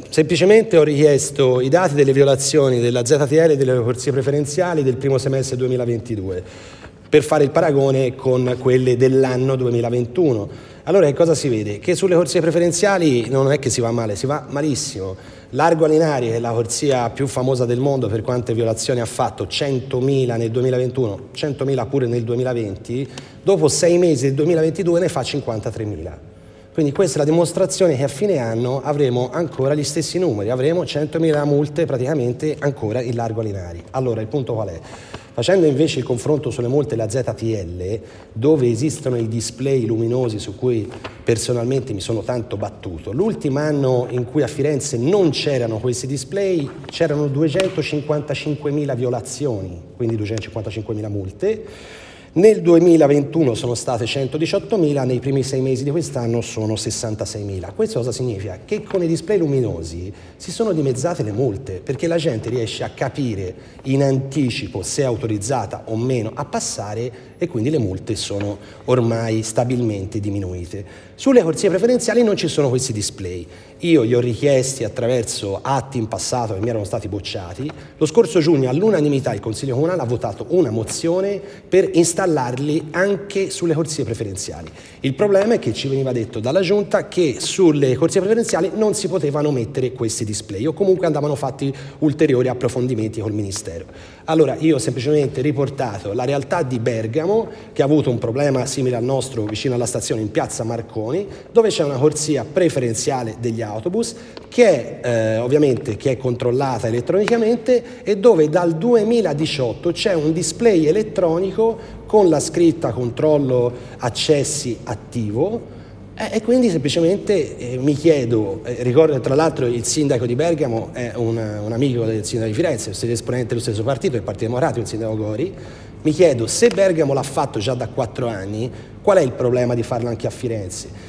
semplicemente ho richiesto i dati delle violazioni della ZTL e delle corsie preferenziali del primo semestre 2022 per fare il paragone con quelle dell'anno 2021. Allora che cosa si vede? Che sulle corsie preferenziali non è che si va male, si va malissimo. Largo Alinari, che è la corsia più famosa del mondo per quante violazioni ha fatto, 100.000 nel 2021, 100.000 pure nel 2020, dopo 6 mesi del 2022 ne fa 53.000. Quindi questa è la dimostrazione che a fine anno avremo ancora gli stessi numeri, avremo 100.000 multe praticamente ancora in Largo Alinari. Allora il punto qual è? Facendo invece il confronto sulle multe della ZTL, dove esistono i display luminosi su cui personalmente mi sono tanto battuto, l'ultimo anno in cui a Firenze non c'erano questi display c'erano 255.000 violazioni, quindi 255.000 multe. Nel 2021 sono state 118.000, nei primi 6 mesi di quest'anno sono 66.000. Questo cosa significa? Che con i display luminosi si sono dimezzate le multe, perché la gente riesce a capire in anticipo se è autorizzata o meno a passare e quindi le multe sono ormai stabilmente diminuite. Sulle corsie preferenziali non ci sono questi display. Io li ho richiesti attraverso atti in passato che mi erano stati bocciati. Lo scorso giugno all'unanimità il Consiglio Comunale ha votato una mozione per installarli anche sulle corsie preferenziali. Il problema è che ci veniva detto dalla Giunta che sulle corsie preferenziali non si potevano mettere questi display o comunque andavano fatti ulteriori approfondimenti col Ministero. Allora io ho semplicemente riportato la realtà di Bergamo, che ha avuto un problema simile al nostro vicino alla stazione in piazza Marconi, dove c'è una corsia preferenziale degli autobus che è ovviamente che è controllata elettronicamente e dove dal 2018 c'è un display elettronico con la scritta controllo accessi attivo. E quindi semplicemente mi chiedo, ricordo tra l'altro il sindaco di Bergamo è un amico del sindaco di Firenze, è esponente dello stesso partito, il Partito Democratico, il sindaco Gori, mi chiedo se Bergamo l'ha fatto già da 4 anni, qual è il problema di farlo anche a Firenze?